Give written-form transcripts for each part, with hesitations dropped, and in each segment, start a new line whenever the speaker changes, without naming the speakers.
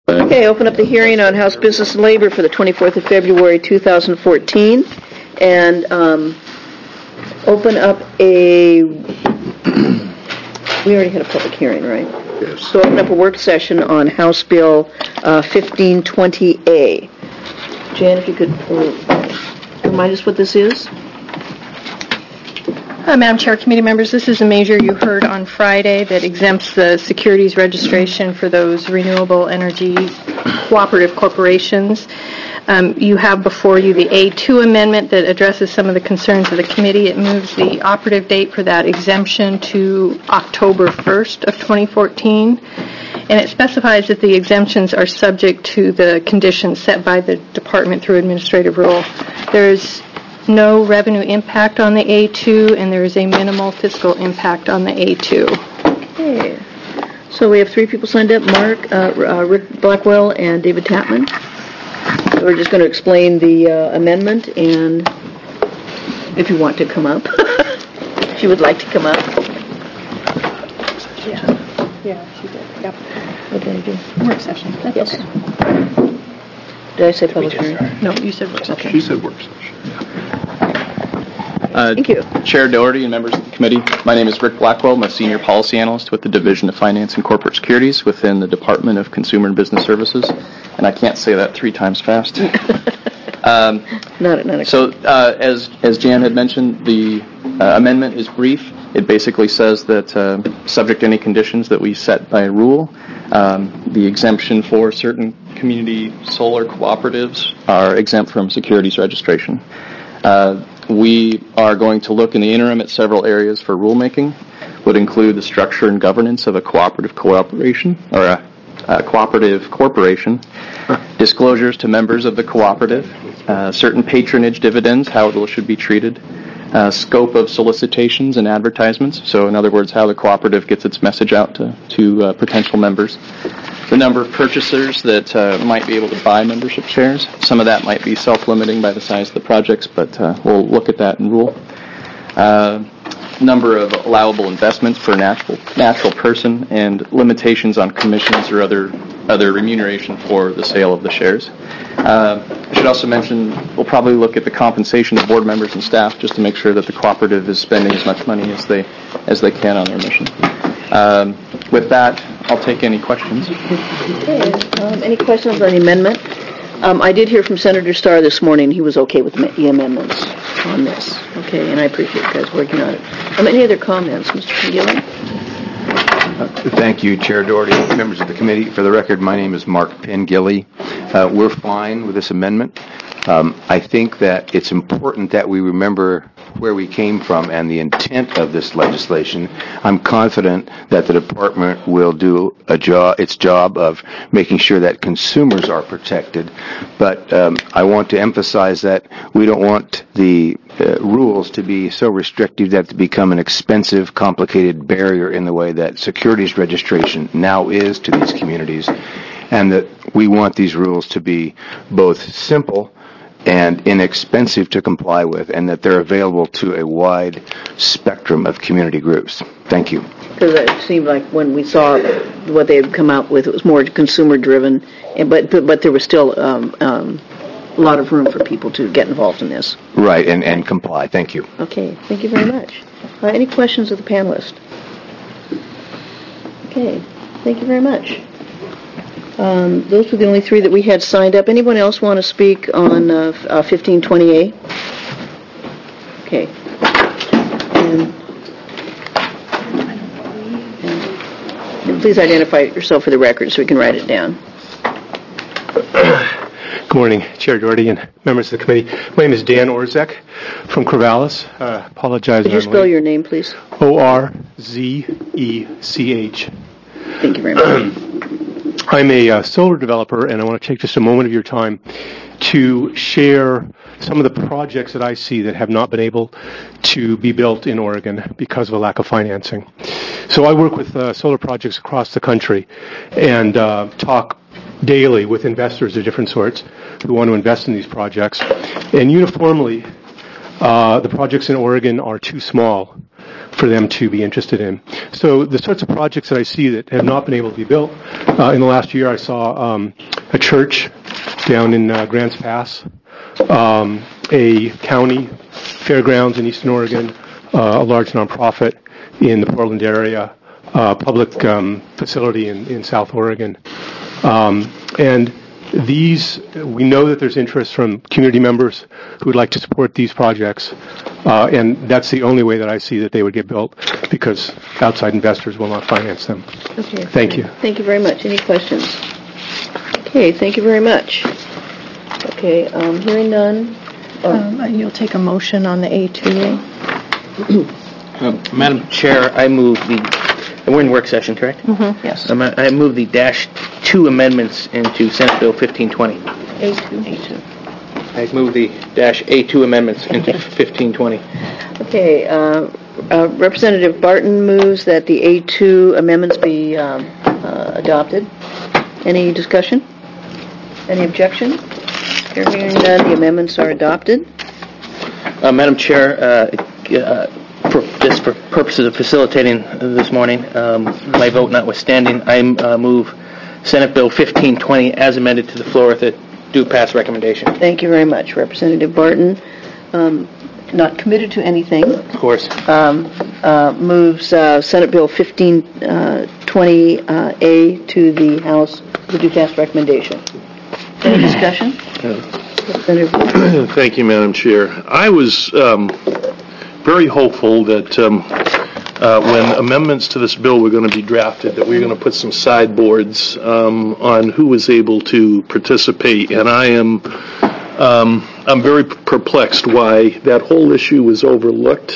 Okay, open up the hearing on House Business and Labor for the 24th of February, 2014, and open up a, we already had a public hearing, right?
Yes.
So open up a work session on House Bill 1520A. Jan, if you could remind us what this is?
Madam Chair, committee members, this is a measure you heard on Friday that exempts the securities registration for those renewable energy cooperative corporations. You have before you the A2 amendment that addresses some of the concerns of the committee. It moves the operative date for that exemption to October 1st of 2014. And it specifies that the exemptions are subject to the conditions set by the department through administrative rule. There's no revenue impact on the A2, and there is a minimal fiscal impact on the A2.
Okay. So we have three people signed up, Mark, Rick Blackwell, and David Tapman. So we're just going to explain the amendment, and if you want to come up, if you would like to come up.
Yeah, she did. Yep.
What did I do?
Work session. That's
yes.
Okay.
Did I say public hearing?
No, you said work session.
She said work session.
Thank you.
Chair Doherty and members of the committee, my name is Rick Blackwell. I'm a senior policy analyst with the Division of Finance and Corporate Securities within the Department of Consumer and Business Services, and I can't say that 3 times fast. As Jan had mentioned, the amendment is brief. It basically says that subject to any conditions that we set by rule, the exemption for certain community solar cooperatives are exempt from securities registration. We are going to look in the interim at several areas for rulemaking, would include the structure and governance of a cooperative cooperation, or a cooperative corporation, disclosures to members of the cooperative, certain patronage dividends, how those should be treated, scope of solicitations and advertisements, so in other words, how the cooperative gets its message out to potential members, the number of purchasers that might be able to buy membership shares. Some of that might be self-limiting by the size of the projects, but we'll look at that in rule. Number of allowable investments per natural person, and limitations on commissions or other remuneration for the sale of the shares. I should also mention we'll probably look at the compensation of board members and staff just to make sure that the cooperative is spending as much money as they can on their mission. With that, I'll take any questions.
Okay. Any questions on the amendment? I did hear from Senator Starr this morning. He was okay with the amendments on this. Okay, and I appreciate you guys working on it. Any other comments, Mr. Pengilly?
Thank you, Chair Doherty, members of the committee. For the record, my name is Mark Pengilly. We're fine with this amendment. I think that it's important that we remember where we came from and the intent of this legislation. I'm confident that the department will do its job of making sure that consumers are protected. But I want to emphasize that we don't want the rules to be so restrictive that to become an expensive, complicated barrier in the way that securities registration now is to these communities, and that we want these rules to be both simple and inexpensive to comply with, and that they're available to a wide spectrum of community groups. Thank you.
Because it seemed like when we saw what they had come out with, it was more consumer-driven, but there was still a lot of room for people to get involved in this.
Right, and comply. Thank you.
Okay, thank you very much. Any questions of the panelists? Okay, thank you very much. Those were the only 3 that we had signed up. Anyone else want to speak on 1520A? Okay. And please identify yourself for the record so we can write it down.
Good morning, Chair Doherty and members of the committee. My name is Dan Orzek from Corvallis. Apologize.
Could you spell your name, please?
Orzech.
Thank you very much.
I'm a solar developer, and I want to take just a moment of your time to share some of the projects that I see that have not been able to be built in Oregon because of a lack of financing. So I work with solar projects across the country and talk daily with investors of different sorts who want to invest in these projects. And uniformly, the projects in Oregon are too small for them to be interested in. So the sorts of projects that I see that have not been able to be built In the last year, I saw a church down in Grants Pass, a county fairgrounds in Eastern Oregon, a large nonprofit in the Portland area, public facility in South Oregon. And these, we know that there's interest from community members who would like to support these projects, and that's the only way that I see that they would get built, because outside investors will not finance them.
Okay.
Thank you.
Thank you very much. Any questions? Okay, thank you very much. Okay, hearing none.
You'll take a motion on the A2A?
Madam Chair, I move we're in work session, correct?
Mm-hmm. Yes.
I move the -2 amendments into Senate Bill 1520.
A2.
I move the -A2 amendments into 1520.
Okay, Representative Barton moves that the A2 amendments be adopted. Any discussion? Any objection? Hearing none, the amendments are adopted.
Madam Chair, for purposes of facilitating this morning, my vote notwithstanding, I move Senate Bill 1520 as amended to the floor with a due pass recommendation.
Thank you very much, Representative Barton. Not committed to anything.
Of course.
Moves Senate Bill 1520A to the House with a due pass recommendation. Any discussion? Representative.
Thank you, Madam Chair. I was very hopeful that when amendments to this bill were going to be drafted, that we were going to put some sideboards on who was able to participate, and I'm very perplexed why that whole issue was overlooked.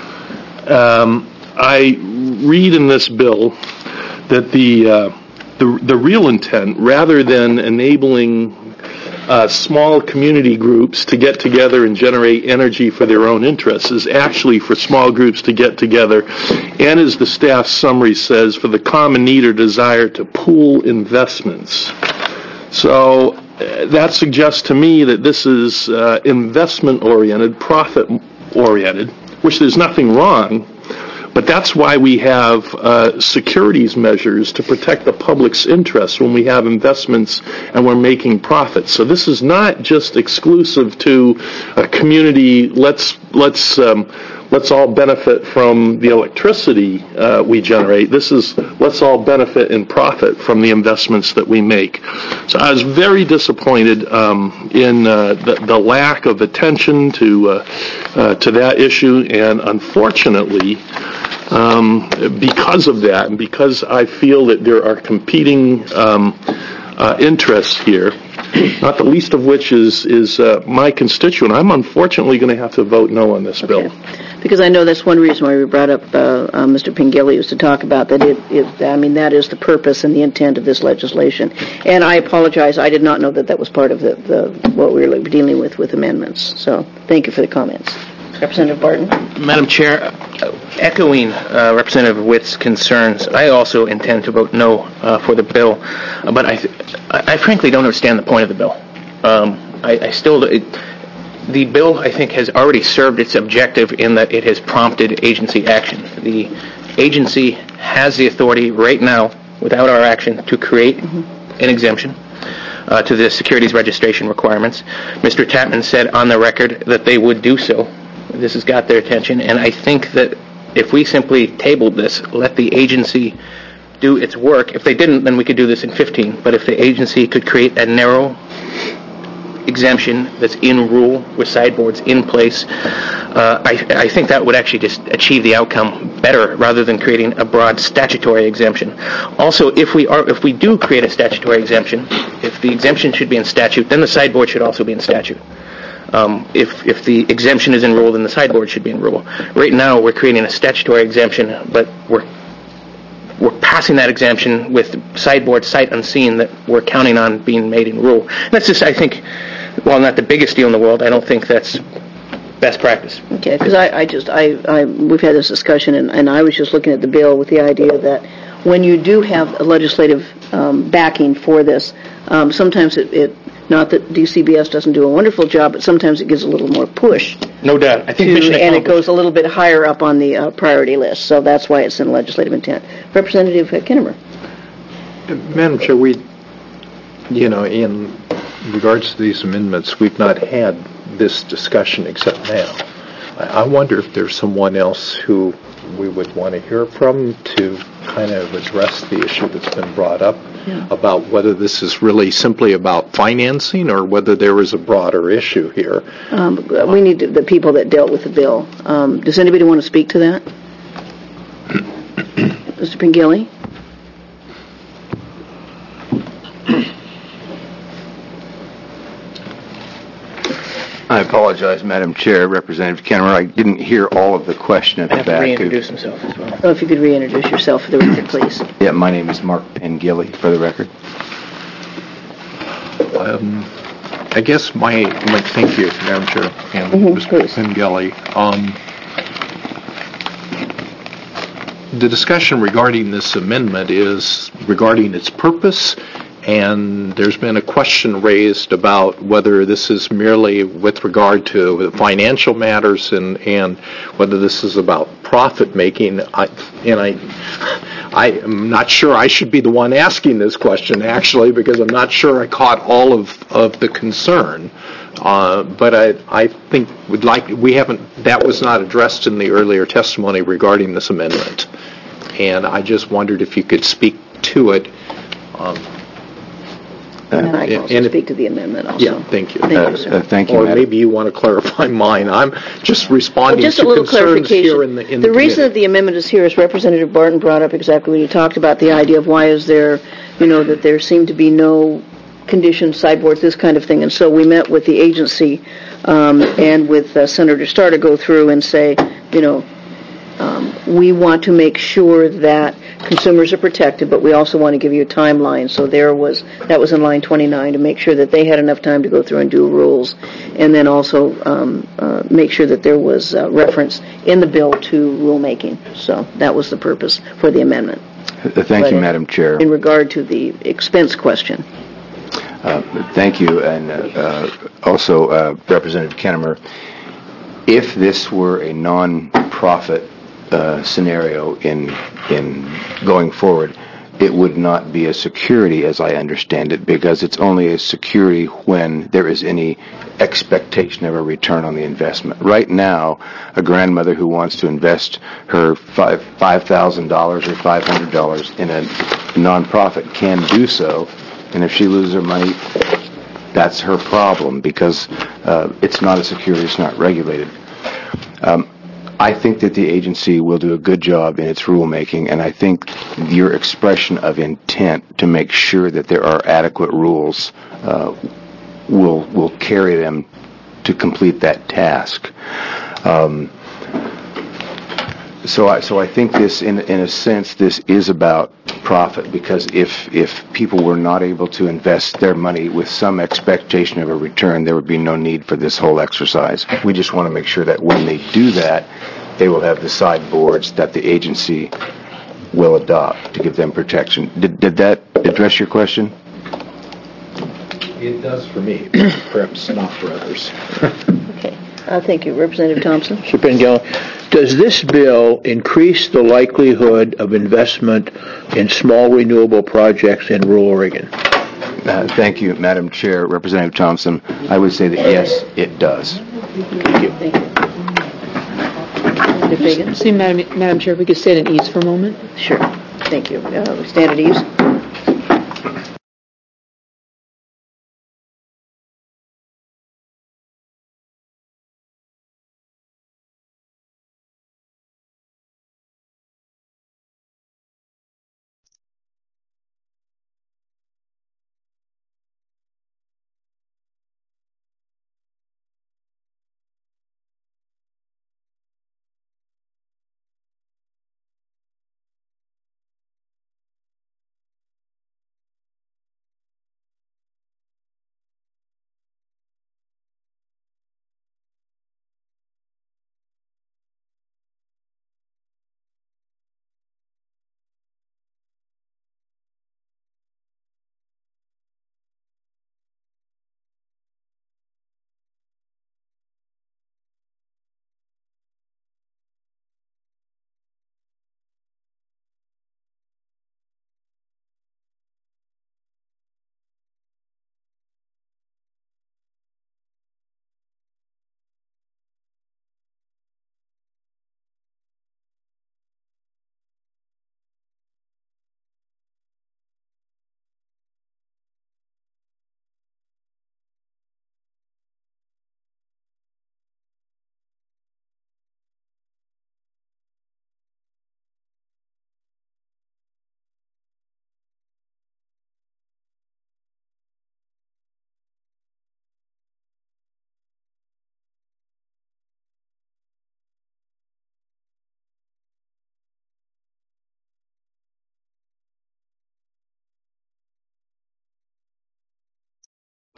I read in this bill that the real intent, rather than enabling small community groups to get together and generate energy for their own interests, is actually for small groups to get together, and as the staff summary says, for the common need or desire to pool investments. So that suggests to me that this is investment-oriented, profit-oriented, which there's nothing wrong. But that's why we have securities measures to protect the public's interests when we have investments and we're making profits. So this is not just exclusive to a community. Let's all benefit from the electricity we generate. This is let's all benefit in profit from the investments that we make. So I was very disappointed in the lack of attention to that issue, and unfortunately, because of that, and because I feel that there are competing interests here, not the least of which is my constituent, I'm unfortunately going to have to vote no on this bill.
Because I know that's one reason why we brought up Mr. Pingilly, was to talk about that. That is the purpose and the intent of this legislation. And I apologize, I did not know that was part of what we were dealing with amendments. So thank you for the comments. Representative Barton.
Madam Chair, echoing Representative Witt's concerns, I also intend to vote no for the bill, but I frankly don't understand the point of the bill. The bill, I think, has already served its objective in that it has prompted agency action. The agency has the authority right now, without our action, to create an exemption to the securities registration requirements. Mr. Tapman said on the record that they would do so. This has got their attention, and I think that if we simply tabled this, let the agency do its work. If they didn't, then we could do this in 15. But if the agency could create a narrow exemption that's in rule with sideboards in place, I think that would actually just achieve the outcome better rather than creating a broad statutory exemption. Also, if we do create a statutory exemption, if the exemption should be in statute, then the sideboard should also be in statute. If the exemption is in rule, then the sideboard should be in rule. Right now, we're creating a statutory exemption, but we're passing that exemption with sideboard sight unseen that we're counting on being made in rule. And that's just, I think, while not the biggest deal in the world, I don't think that's best practice.
Okay, because we've had this discussion, and I was just looking at the bill with the idea that when you do have a legislative backing for this, sometimes it not that DCBS doesn't do a wonderful job, but sometimes it gives a little more push.
No doubt. I think
and it goes a little bit higher up on the priority list, so that's why it's in legislative intent. Representative Kinnemer.
Madam Chair, in regards to these amendments, we've not had this discussion except now. I wonder if there's someone else who we would want to hear from to kind of address the issue that's been brought up about whether this is really simply about financing or whether there is a broader issue here.
We need the people that dealt with the bill. Does anybody want to speak to that? Mr. Pingilly?
I apologize, Madam Chair, Representative Kenner. I didn't hear all of the question at the
Have to
back.
reintroduce himself as well.
Oh, if you could reintroduce yourself for the record, please.
Yeah, my name is Mark Pengilly, for the record.
I guess thank you, Madam Chair, and Mr.
Please.
Pengelly. The discussion regarding this amendment is regarding its purpose, and there's been a question raised about whether this is merely with regard to financial matters and whether this is about profit making. I am not sure I should be the one asking this question, actually, because I'm not sure I caught all of the concern. But I think that was not addressed in the earlier testimony regarding this amendment. And I just wondered if you could speak to it.
And I can also speak to the amendment also.
Yeah, thank you.
Thank you, sir.
Thank you,
Or
Madam.
maybe you want to clarify mine. I'm just responding
Just a
to
little
concerns here
clarification.
in the
The reason
committee.
that the amendment is here is Representative Barton brought up exactly when he talked about the idea of why is there, that there seem to be no conditions, sideboards, this kind of thing. And so we met with the agency and with Senator Starr to go through and say, we want to make sure that consumers are protected, but we also want to give you a timeline. So that was in line 29 to make sure that they had enough time to go through and do rules, and then also make sure that there was reference in the bill to rulemaking. So that was the purpose for the amendment.
Thank you, Madam Chair.
In regard to the expense question.
Thank you, and also Representative Kennemer. If this were a non-profit scenario in going forward, it would not be a security, as I understand it, because it's only a security when there is any expectation of a return on the investment. Right now, a grandmother who wants to invest her $5,000 or $500 in a nonprofit can do so, and if she loses her money, that's her problem because it's not a security, it's not regulated. I think that the agency will do a good job in its rulemaking, and I think your expression of intent to make sure that there are adequate rules will carry them to complete that task. So I think this, in a sense, this is about profit, because if people were not able to invest their money with some expectation of a return, there would be no need for this whole exercise. We just want to make sure that when they do that, they will have the sideboards that the agency will adopt to give them protection. Did that address your question?
It does for me, perhaps not for others.
Okay. Thank you. Representative Thompson?
Mr. Pengelly, does this bill increase the likelihood of investment in small renewable projects in rural Oregon?
Thank you, Madam Chair. Representative Thompson, I would say that yes, it does.
Thank you. Thank you. Representative Fagan?
See, Madam Chair, if we could stand at ease for a moment.
Sure. Thank you. Stand at ease.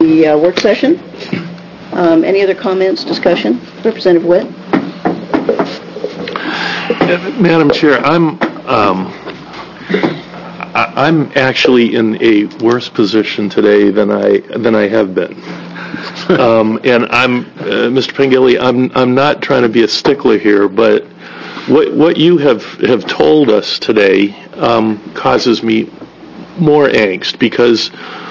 the work session. Any other comments, discussion? Representative Witt?
Madam Chair, I'm actually in a worse position today than I have been. And Mr. Pengilly, I'm not trying to be a stickler here, but what you have told us today causes me more angst, because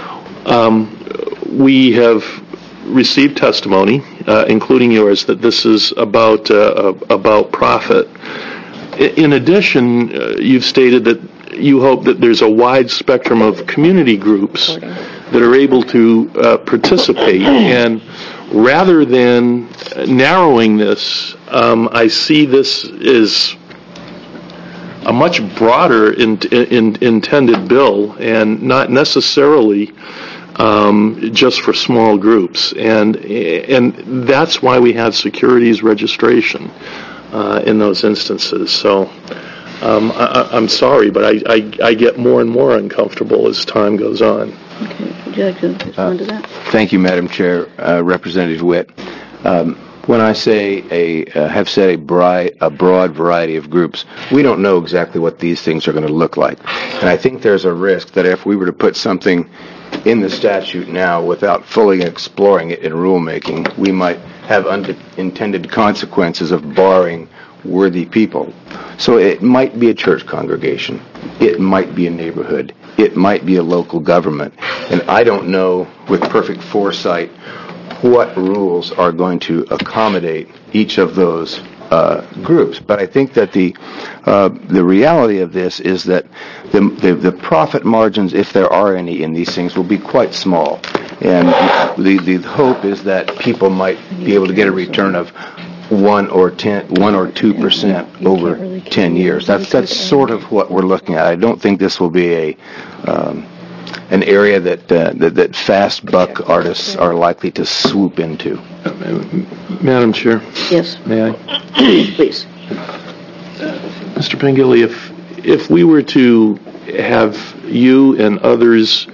we have received testimony, including yours, that this is about profit. In addition, you've stated that you hope that there's a wide spectrum of community groups that are able to participate, and rather than narrowing this, I see this as a much broader intended bill, and not necessarily just for small groups, and that's why we have securities registration in those instances. So I'm sorry, but I get more and more uncomfortable as time goes on.
Okay, would you like to respond to that?
Thank you, Madam Chair. Representative Witt. When I say have said a broad variety of groups, we don't know exactly what these things are going to look like. And I think there's a risk that if we were to put something in the statute now without fully exploring it in rulemaking, we might have unintended consequences of barring worthy people. So it might be a church congregation. It might be a neighborhood. It might be a local government. And I don't know with perfect foresight what rules are going to accommodate each of those groups. But I think that the reality of this is that the profit margins, if there are any in these things, will be quite small. And the hope is that people might be able to get a return of 1 or 2% over 10 years. That's sort of what we're looking at. I don't think this will be an area that fast buck artists are likely to swoop into.
Madam Chair.
Yes.
May I?
Please.
Mr. Pengilly, if we were to have you and others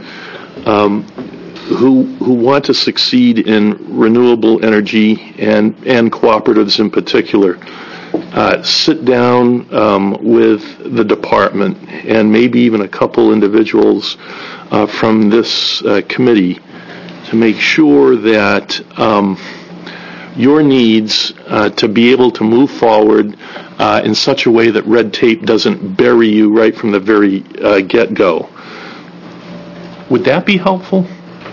who want to succeed in renewable energy and cooperatives in particular, sit down with the department and maybe even a couple individuals from this committee to make sure that your needs to be able to move forward in such a way that red tape doesn't bury you right from the very get-go. Would that be helpful?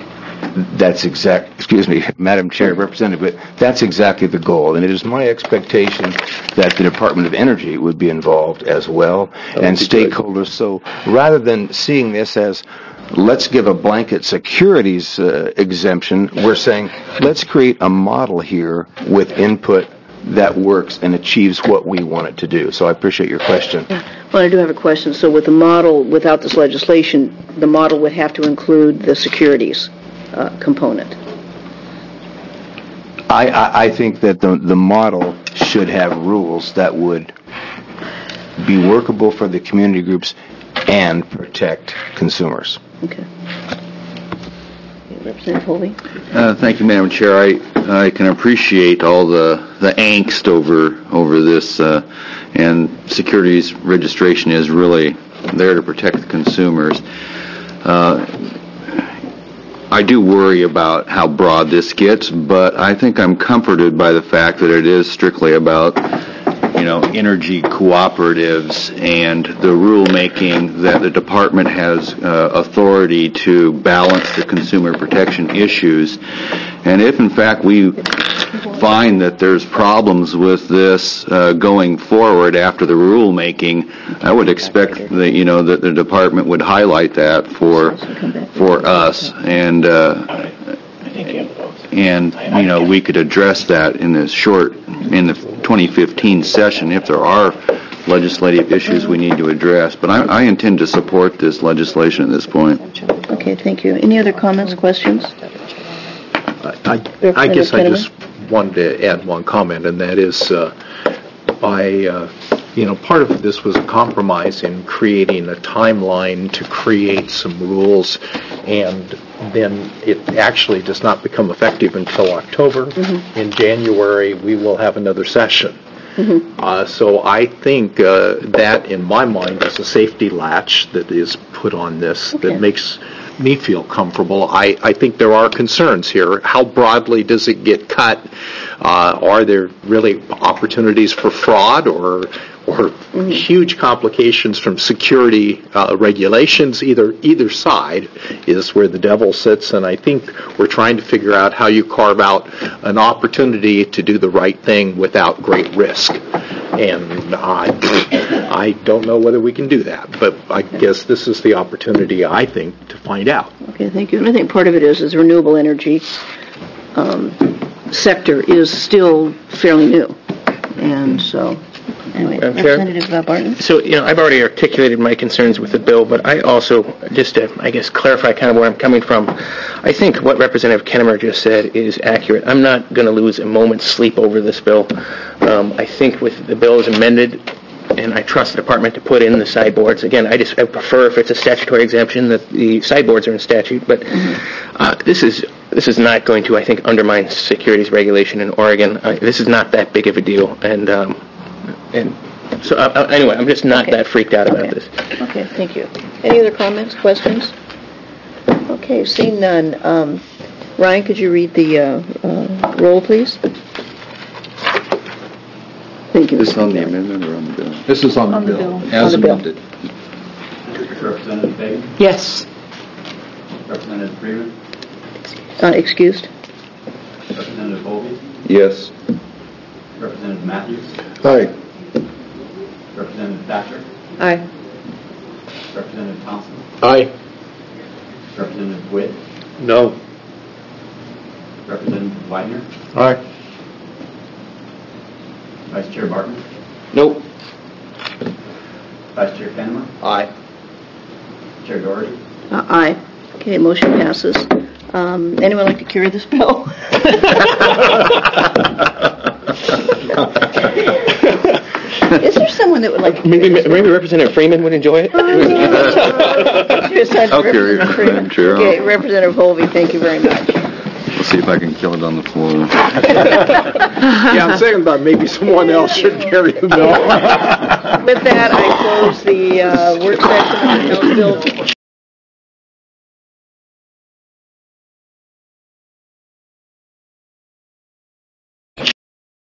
Excuse me, Madam Chair, Representative, but that's exactly the goal. And it is my expectation that the Department of Energy would be involved as well, and stakeholders. So rather than seeing this as let's give a blanket securities exemption, we're saying let's create a model here with input that works and achieves what we want it to do. So I appreciate your question.
Well, I do have a question. So with the model, without this legislation, the model would have to include the securities component.
I think that the model should have rules that would be workable for the community groups and protect consumers.
Okay. Representative Holby.
Thank you, Madam Chair. I can appreciate all the angst over this, and securities registration is really there to protect the consumers. I do worry about how broad this gets, but I think I'm comforted by the fact that it is strictly about, energy cooperatives and the rulemaking that the department has authority to balance the consumer protection issues. And if, in fact, we find that there's problems with this going forward after the rulemaking, I would expect that, that the department would highlight that for us, and we could address that in the 2015 session if there are legislative issues we need to address. But I intend to support this legislation at this point.
Okay, thank you. Any other comments, questions?
I guess I just wanted to add one comment, and that is by part of this was a compromise in creating a timeline to create some rules, and then it actually does not become effective until October. In January, we will have another session. So I think that, in my mind, is a safety latch that is put on this that makes me feel comfortable. I think there are concerns here. How broadly does it get cut? Are there really opportunities for fraud or huge complications from security regulations? Either side is where the devil sits, and I think we're trying to figure out how you carve out an opportunity to do the right thing without great risk. And I don't know whether we can do that, but I guess this is the opportunity, I think, to find out.
Okay, thank you. And I think part of it is renewable energy sector is still fairly new. And so, anyway, Representative Barton.
So, I've already articulated my concerns with the bill, but I also, just to, clarify kind of where I'm coming from, I think what Representative Kennemer just said is accurate. I'm not going to lose a moment's sleep over this bill. I think with the bill is amended, and I trust the department to put in the sideboards. Again, I prefer if it's a statutory exemption that the sideboards are in statute, but this is not going to, I think, undermine securities regulation in Oregon. This is not that big of a deal, and so anyway, I'm just not that freaked out about this.
Okay, thank you. Any other comments, questions? Okay, seeing none. Ryan, could you read the roll, please? Thank you.
Is this on the amendment or on the bill?
This is on the bill.
As
On the bill.
amended.
Representative Fagan?
Yes.
Representative Freeman?
Excused?
Representative Bovee?
Yes.
Representative Matthews?
Aye.
Representative Thatcher?
Aye.
Representative Thompson?
Aye.
Representative Witt?
No.
Representative Widener?
Aye.
Vice Chair Barton?
Nope.
Vice Chair Kennemer?
Aye.
Chair Doherty?
Aye. Okay, motion passes. Anyone like to carry this bill? Is there someone that would like to
Maybe Representative Freeman would enjoy it.
I'll carry it, Madam Chair.
Okay, Representative Hovey, thank you very much.
Let's see if I can kill it on the floor.
Yeah, I'm saying about maybe someone else should carry the bill.
With that, I close the work session on the House Bill